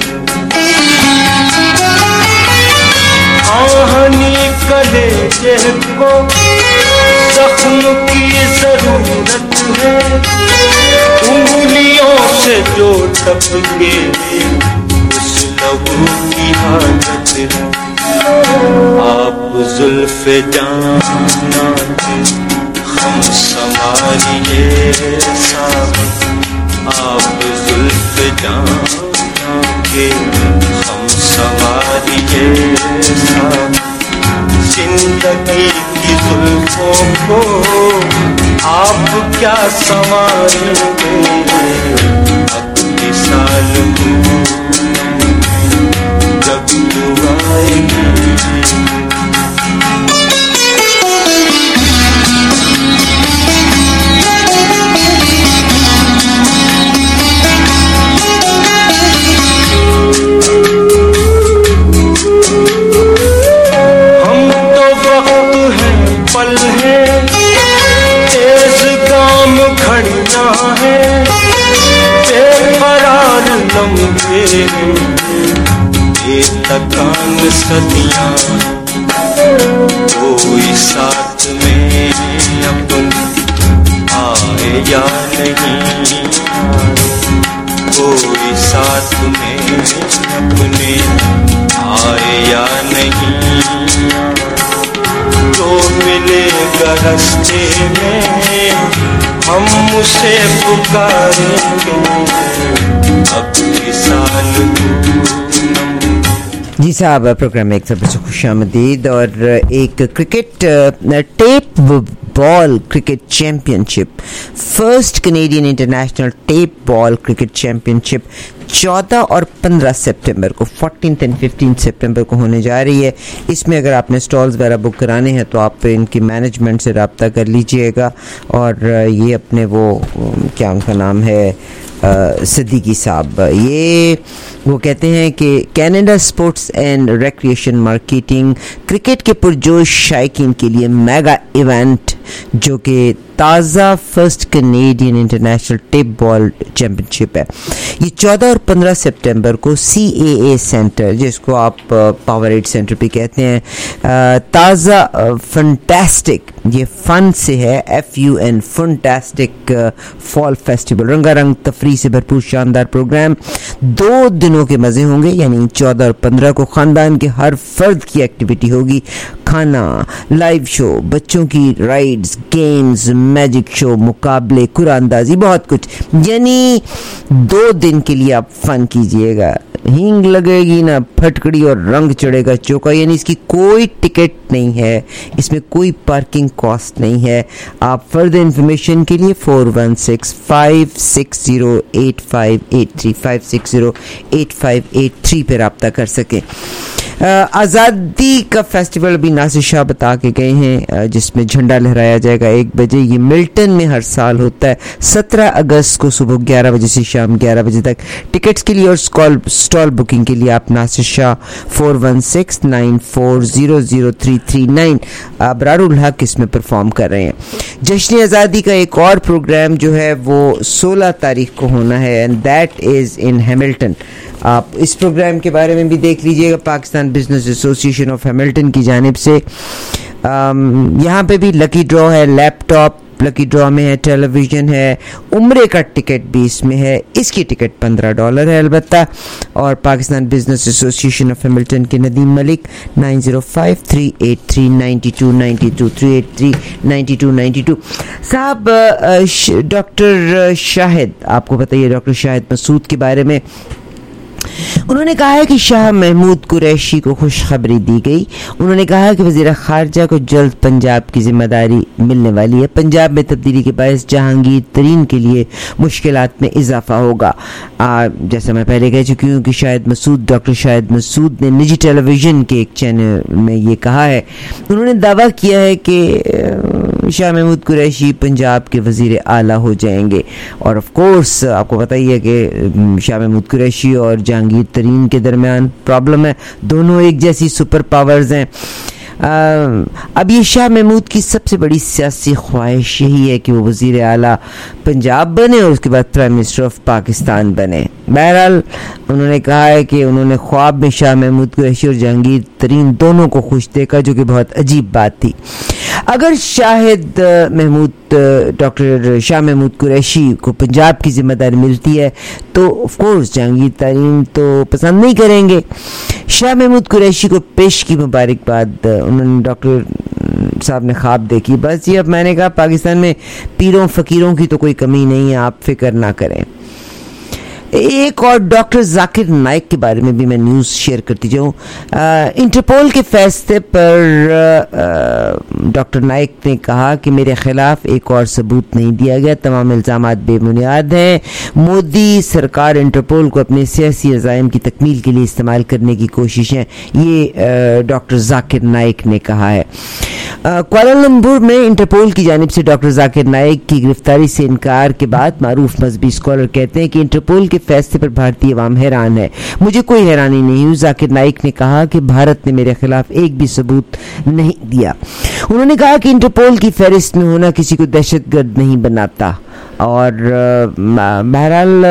आहनी कलेजे को जख्म की जरूरत है, उंगलियों से जो टपके लहू की हाजत है। आप जुल्फ़े जाना हम संभालिए साहब, आप जुल्फ़े जाना के हम संभालिए साहब। जिंदगी की जुल्फ़ों को आप क्या संभालेंगे अब के साल जब तू आएगी। हम तो वक्त है पल है, तेज काम घड़ियां है, बेकरार लम्हे थकान सदियां, कोई साथ में अपन आए या नहीं, कोई साथ में अपने आए या नहीं। जो मिलेगा रास्ते में हम उसे पुकारेंगे अब के साल। जी साहब, प्रोग्राम में एक सब से खुशामदीद। और एक cricket tape ball cricket championship, first Canadian international tape ball cricket championship चौदह और पंद्रह सितंबर को, चौदह एंड पंद्रह सितंबर को होने जा रही है। इसमें अगर आपने स्टॉल्स वगैरह बुक कराने हैं तो आप इनकी मैनेजमेंट से रब्ता कर लीजिएगा। और ये अपने वो क्या उनका नाम है, सिद्दीकी साहब, ये वो कहते हैं कि Canada sports and recreation marketing cricket के पुरजोश शायकीन के लिए मेगा इवेंट जो कि ताज़ा first Canadian international tape ball championship है। ये चौदह और पंद्रह सितंबर को सी ए ए सेंटर, जिसको आप पावर एड सेंटर पे कहते हैं, ताज़ा फंटास्टिक, ये फन से है, F U N fantastic fall festival, रंगारंग तफरी से भरपूर शानदार प्रोग्राम, दो दिनों के मज़े होंगे। यानी चौदह और पंद्रह को ख़ानदान के हर फर्द की एक्टिविटी होगी, खाना, लाइव शो, बच्चों की राइड्स, गेम्स, मैजिक शो, मुकाबले, कुरानदाजी, बहुत कुछ। यानी दो दिन के लिए आप फन कीजिएगा, हींग लगेगी ना फटकड़ी और रंग चढ़ेगा चौका। यानी इसकी कोई टिकट नहीं है, इसमें कोई पार्किंग कॉस्ट नहीं है। आप फर्दर इंफॉर्मेशन के लिए four one six five six zero eight five eight three five six zero eight five eight three पे रब्ता कर सकें। आज़ादी का फेस्टिवल अभी नासिर शाह बता के गए हैं, जिसमें झंडा लहराया जाएगा एक बजे। ये मिल्टन में हर साल होता है, सत्रह अगस्त को सुबह ग्यारह बजे से शाम ग्यारह बजे तक। टिकट्स के लिए और स्टॉल बुकिंग के लिए आप Nasir Shah four one six nine four zero zero three three nine Abrarul Haq इसमें परफॉर्म कर रहे हैं। जश्न आज़ादी का एक और प्रोग्राम जो है वो सोलह तारीख को होना है, and that is in Hamilton. आप इस प्रोग्राम के बारे में भी देख लीजिएगा, Pakistan business association of Hamilton की जानिब से। यहाँ पे भी लकी ड्रॉ है, लैपटॉप, लकी ड्रॉ में है, टेलीविजन है, उम्रे का टिकट भी इसमें है। इसकी टिकट पंद्रह डॉलर है अलबत्ता। और Pakistan business association of Hamilton के Nadeem Malik nine zero five three eight three nine two nine two three eight three nine two nine two. साहब डॉक्टर शाहिद, आपको बताइए डॉक्टर शाहिद मसूद के बारे में, उन्होंने कहा है कि शाह महमूद कुरैशी को खुशखबरी दी गई। उन्होंने कहा कि वज़ीर ख़ारजा को जल्द पंजाब की जिम्मेदारी मिलने वाली है। पंजाब में तब्दीली के बायस जहांगीर तरीन के लिए मुश्किलात में इजाफा होगा। आ, जैसा मैं पहले कह चुकी हूँ कि शाहिद मसूद, डॉक्टर शाहिद मसूद ने निजी टेलीविज़न के एक चैनल में ये कहा है। उन्होंने दावा किया है कि शाह महमूद कुरैशी पंजाब के वज़ीर आला हो जाएंगे। और ऑफ कोर्स आपको बताइए कि शाह महमूद कुरैशी और जहांगीर तरीन के दरमियान प्रॉब्लम है, दोनों एक जैसी सुपर पावर्स हैं। अब ये शाह महमूद की सबसे बड़ी सियासी ख्वाहिश यही है कि वो वज़ीर आला पंजाब बने और उसके बाद प्राइम मिनिस्टर ऑफ पाकिस्तान बने। बहरहाल उन्होंने कहा है कि उन्होंने ख्वाब में शाह महमूद कुरैशी और जहांगीर तरीन दोनों को खुश देखा, जो कि बहुत अजीब बात थी। अगर शाहिद महमूद डॉक्टर शाह महमूद कुरैशी को पंजाब की जिम्मेदारी मिलती है तो ऑफ कोर्स जहांगीर तरीन तो पसंद नहीं करेंगे। शाह महमूद कुरैशी को पेश की मुबारकबाद उन्होंने डॉक्टर साहब ने ख्वाब देखी। बस ये अब मैंने कहा पाकिस्तान में पीरों फकीरों की तो कोई कमी नहीं है, आप फिक्र ना करें। एक और डॉक्टर जाकिर नाइक के बारे में भी मैं न्यूज़ शेयर करती जाऊँ। इंटरपोल के फैसले पर डॉक्टर नाइक ने कहा कि मेरे खिलाफ एक और सबूत नहीं दिया गया, तमाम इल्ज़ामात बेबुनियाद हैं। मोदी सरकार इंटरपोल को अपने सियासी अज़ाइम की तकमील के लिए इस्तेमाल करने की कोशिश है, ये डॉक्टर जाकिर नाइक ने कहा है। कुआलालंपुर में इंटरपोल की जानिब से डॉक्टर जाकिर नाइक की गिरफ्तारी से इनकार के बाद मारूफ मजहबी स्कॉलर कहते हैं कि इंटरपोल के फैसले पर भारतीय अवाम हैरान है। मुझे कोई हैरानी नहीं हुई। जाकिर नाइक ने कहा कि भारत ने मेरे खिलाफ एक भी सबूत नहीं दिया। उन्होंने कहा कि इंटरपोल की फहरिस्त में होना किसी को दहशतगर्द नहीं बनाता और बहरहाल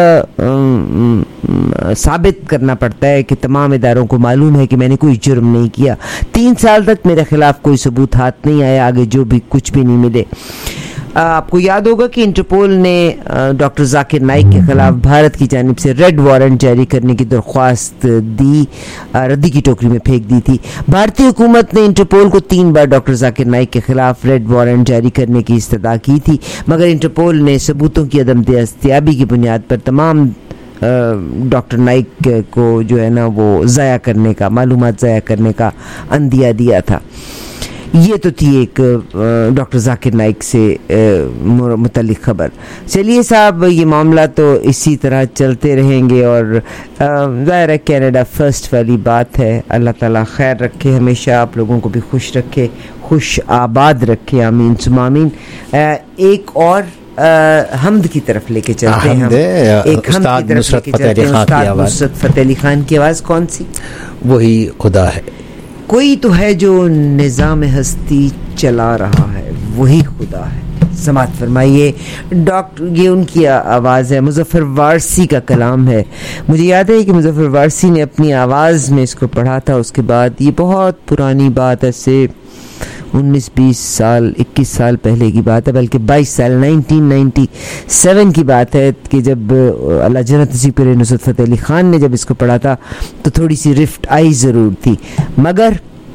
साबित करना पड़ता है कि तमाम इदारों को मालूम है कि मैंने कोई जुर्म नहीं किया। तीन साल तक मेरे खिलाफ कोई सबूत हाथ नहीं आया, आगे जो भी कुछ भी नहीं मिले। आपको याद होगा कि इंटरपोल ने डॉक्टर जाकिर नाइक के खिलाफ भारत की जानिब से रेड वारंट जारी करने की दरख्वास्त दी, रद्दी की टोकरी में फेंक दी थी। भारतीय हुकूमत ने इंटरपोल को तीन बार डॉक्टर जाकिर नाइक के खिलाफ रेड वारंट जारी करने की इस्तदा की थी, मगर इंटरपोल ने सबूतों की अदम दस्तयाबी की बुनियाद पर तमाम डॉक्टर नाइक को जो है ना वो ज़ाया करने का, मालूमात ज़ाया करने का अंदिया दिया था। ये तो थी एक डॉक्टर जाकिर नाइक से मुतल्लिक खबर। चलिए साहब, ये मामला तो इसी तरह चलते रहेंगे और ज़ाहिर है कनाडा फर्स्ट वाली बात है। अल्लाह ताला खैर रखे, हमेशा आप लोगों को भी खुश रखे, खुश आबाद रखे, आमीन सुम्मा आमीन। एक और हमद की तरफ लेके चलते हैं हम, एक हमद की तरफ लेके चलते हैं। उस्ताद नुसरत फतेह अली खान की आवाज़ कौन सी? वही खुदा है। कोई तो है जो निज़ाम हस्ती चला रहा है, वही खुदा है। समात फरमाइए। डॉक्टर, ये उनकी आवाज़ है, मुज़फ़्फ़र वारसी का कलाम है। मुझे याद है कि मुज़फ़्फ़र वारसी ने अपनी आवाज़ में इसको पढ़ा था। उसके बाद ये बहुत पुरानी बात है, से उन्नीस बीस साल इक्कीस साल पहले की बात है, बल्कि बाईस साल नाइनटीन नाइन्टी सेवन की बात है कि जब अल्लाह जन्नत नसीब करे नुसरत फतेह अली खान ने जब इसको पढ़ा था तो थोड़ी सी रिफ्ट आई ज़रूर थी, मगर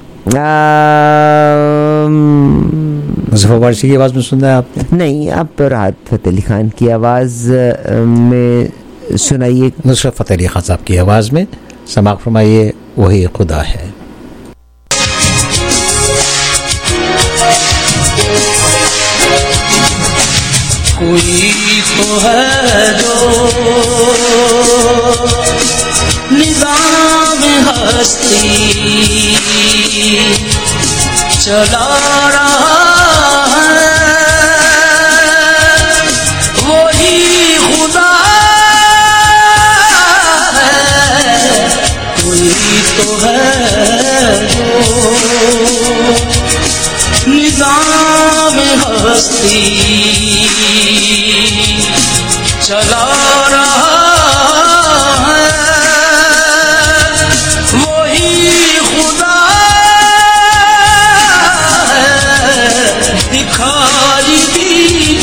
मुज़फ़्फ़र वारसी की आवाज़ में सुनना है आपने? नहीं, आप राहत फतेह अली खान की आवाज़ में सुनाइए। नुसरत फतेह अली खान साहब की आवाज़ में समाअत फरमाइए, वही खुदा है। कोई तो है जो निज़ाम हस्ती चला रहा है, वही खुदा है। कोई तो है जो निज़ाम हस्ती चला रहा है, वही खुदा है। दिखाई दी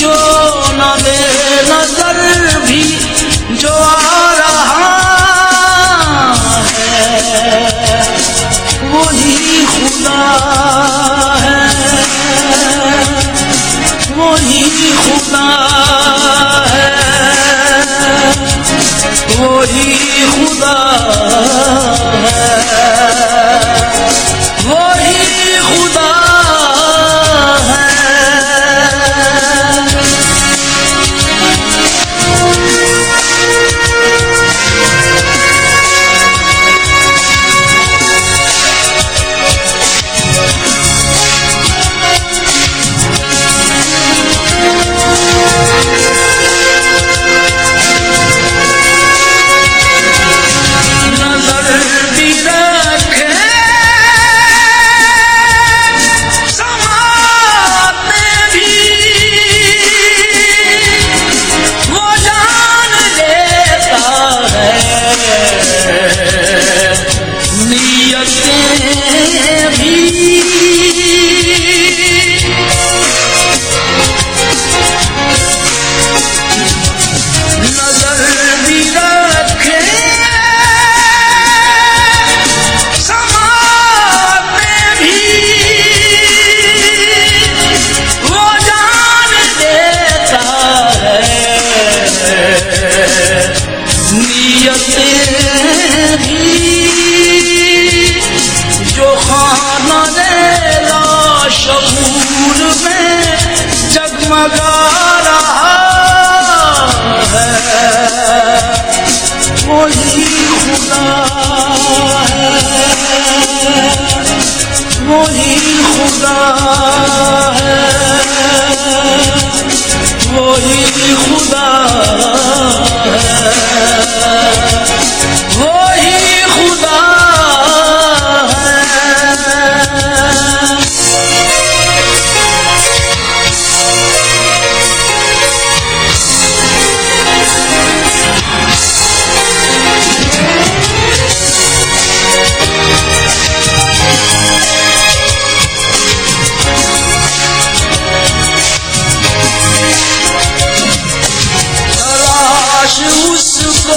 को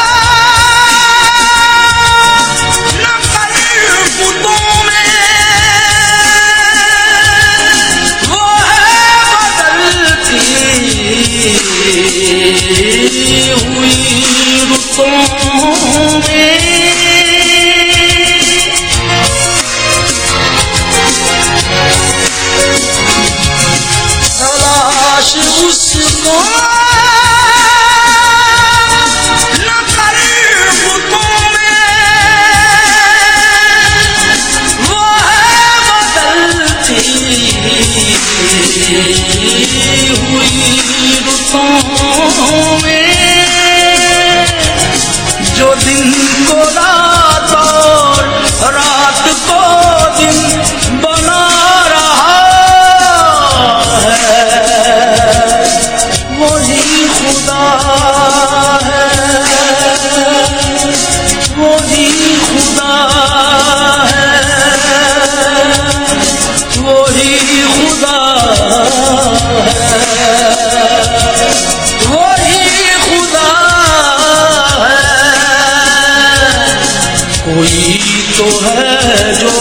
नकल बुतों में वो है बदलती हुई रुतों में तलाश उसको नकल बुतों में वो है बदलती हुई रुतों में जो दिन को रात और रात को दिन बना रहा है वही खुदा है वही खुदा है वही खुदा है वही खुदा है कोई तो है जो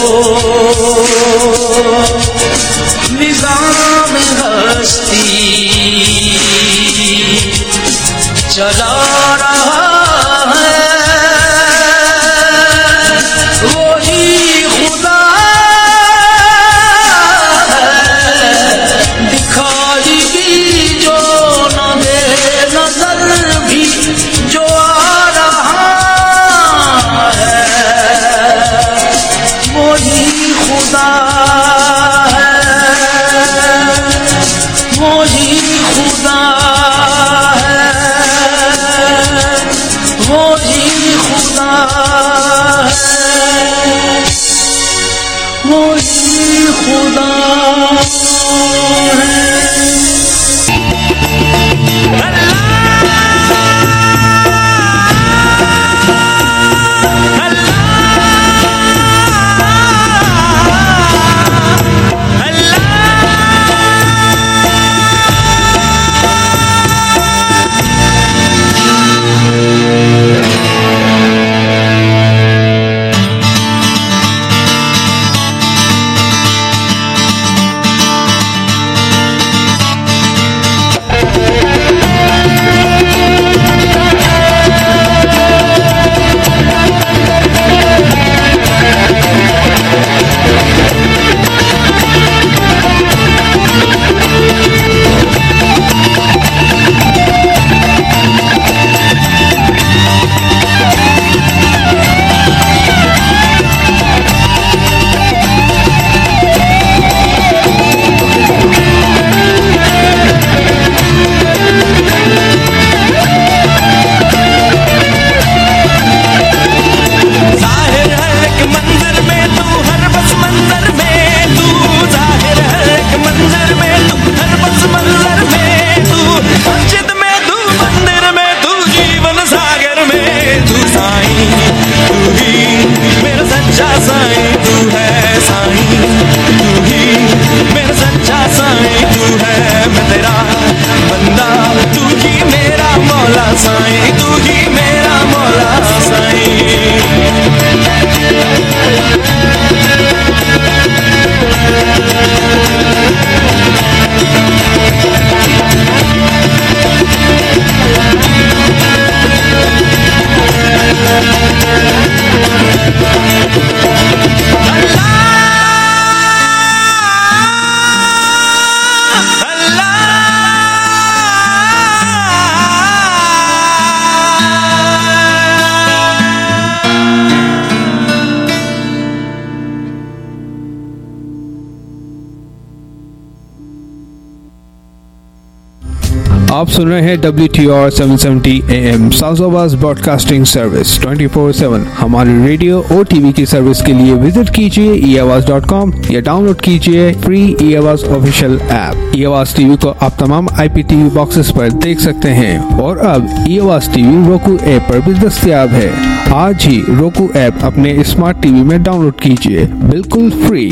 निजाम हस्ती चला रहा है वही खुदा है दिखाई भी जो न दे नजर भी जो आ रहा है वही खुदा है वही खुदा है वही खुदा है वही खुदा है आप सुन रहे हैं W T R seven seventy A M south broadcasting service twenty four seven. हमारे रेडियो और टीवी की सर्विस के लिए विजिट कीजिए ई आवाज डॉट कॉम या डाउनलोड कीजिए free e Awaz official app. E Awaz TV को आप तमाम आई पी टीवी बॉक्सेस पर देख सकते हैं और अब ई आवाज टीवी रोकू ऐप पर भी दस्तयाब है। आज ही रोकू ऐप अपने स्मार्ट टीवी में डाउनलोड कीजिए बिल्कुल फ्री।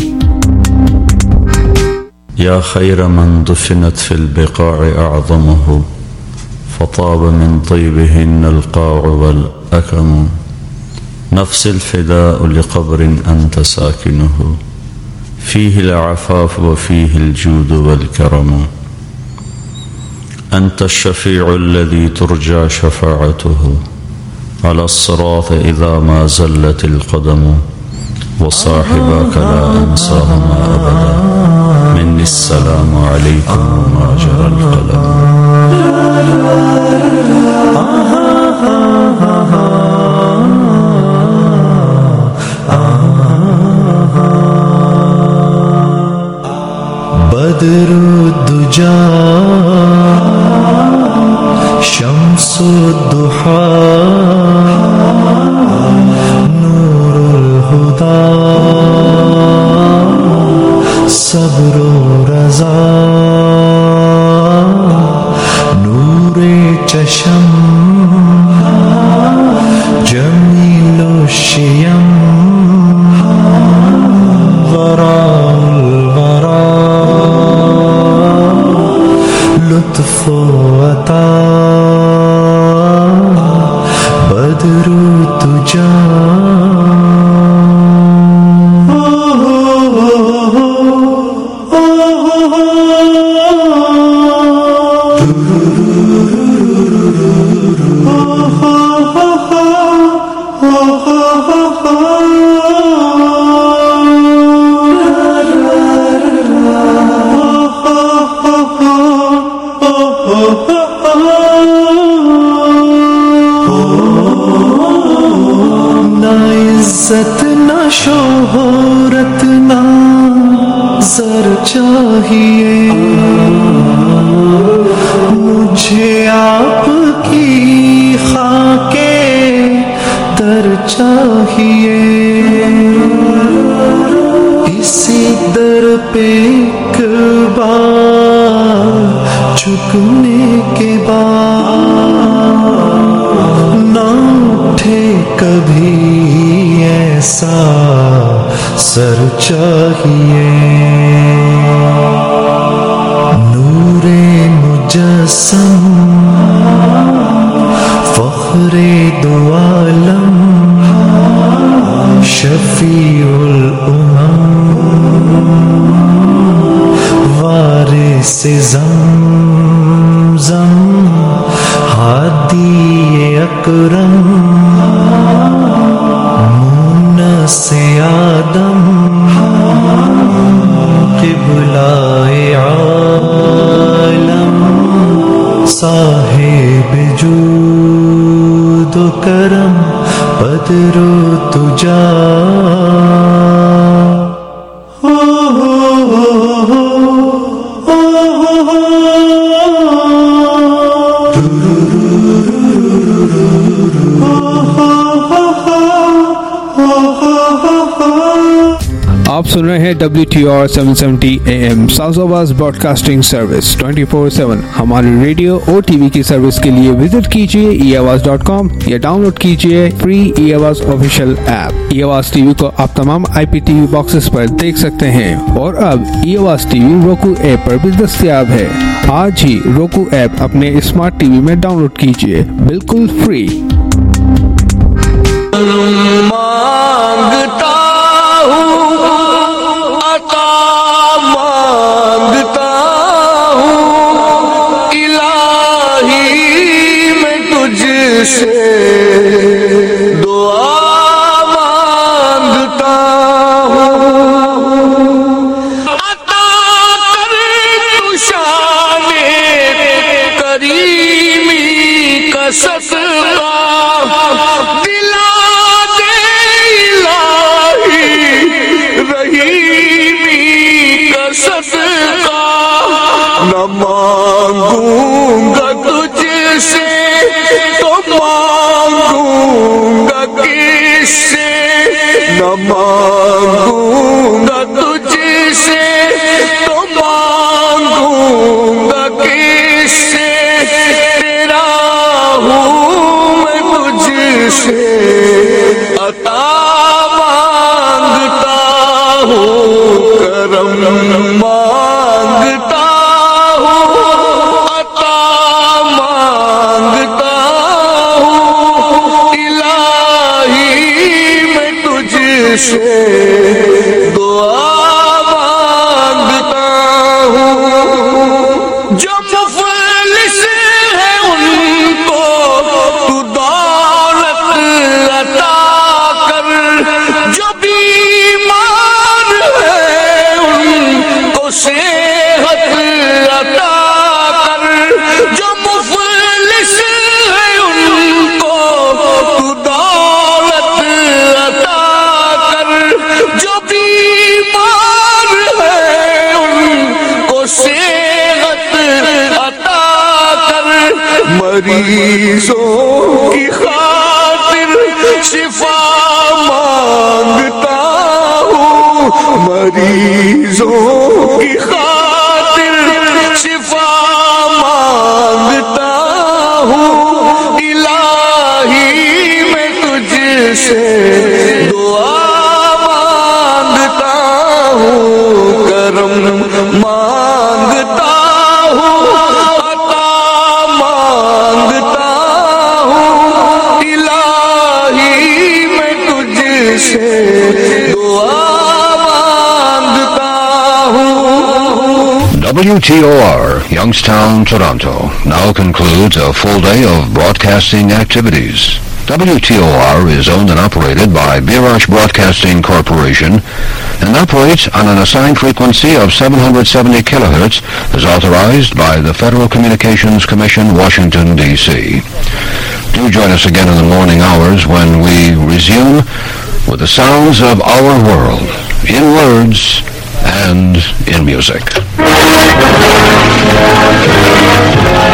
या खैर मन दुफिनत फिल बिकाअ अअज़मुहु فطاب من طيبهن القاع والأكم نفس الفداء لقبر أنت ساكنه فيه العفاف وفيه الجود والكرم أنت الشفيع الذي ترجى شفاعته على الصراط إذا ما زلت القدم وصاحباك لا أنساهما أبدا مني السلام عليكم وما جرى القلم. बदरुद्दुजा शम्सुद्दुहा नूरुल हुदा सब्रो रज़ा नूरे चशम जमीलो शियम वराउल वरा लुत्फ़ो अता बदरुद्दुजा इज्जत ना शोहरत ना ज़र चाहिए मुझे आपकी खाके दर चाहिए इसी दर पे एक बार झुकने के बाद ना उठे कभी ऐसा सर चाहिए नूरे मुजस्सम फख्रे दो आलम शफीउल उमम वारिस ज़मज़म हादी अकरम से आदम क़िबलाए आलम साहिब जूद व करम बदरुद्दुजा हो हो आप सुन रहे हैं W T R seven seventy A M south broadcasting service twenty four seven. हमारी रेडियो और टीवी की सर्विस के लिए विजिट कीजिए ई आवाज डॉट कॉम या डाउनलोड कीजिए free e Awaz official app. E Awaz TV को आप तमाम I P T V boxes पर देख सकते हैं और अब ई आवाज टीवी रोकू ऐप पर भी दस्तयाब है। आज ही रोकू ऐप अपने स्मार्ट टीवी में डाउनलोड कीजिए बिल्कुल फ्री। मांगता मांगता हूँ इलाही मैं तुझसे दुआ मांगता हूँ अता कर तू शाने करीमी का सदका दिला दे इलाही रहीमी सदका न मांगूंगा तुझसे तो मांगूंगा किससे न मांगूंगा तुझसे तो मांगूंगा किससे तेरा हूँ मैं तुझसे अता मांगता हूँ करम मांगता हूँ अता मरीजों की खातिर शिफा मांगता हूँ, मरीजों की खातिर शिफा मांगता हूँ। इलाही मैं तुझसे दुआ मांगता हूँ, करम मांगता हूँ, अता मांगता हूँ। इलाही मैं तुझसे दुआ मांगता हूँ। W T O R, Youngstown, Toronto, now concludes a full day of broadcasting activities. W T O R is owned and operated by Birash Broadcasting Corporation and operates on an assigned frequency of seven hundred seventy kilohertz as authorized by the Federal Communications Commission, Washington, D C. Do join us again in the morning hours when we resume with the sounds of our world, in words and in music.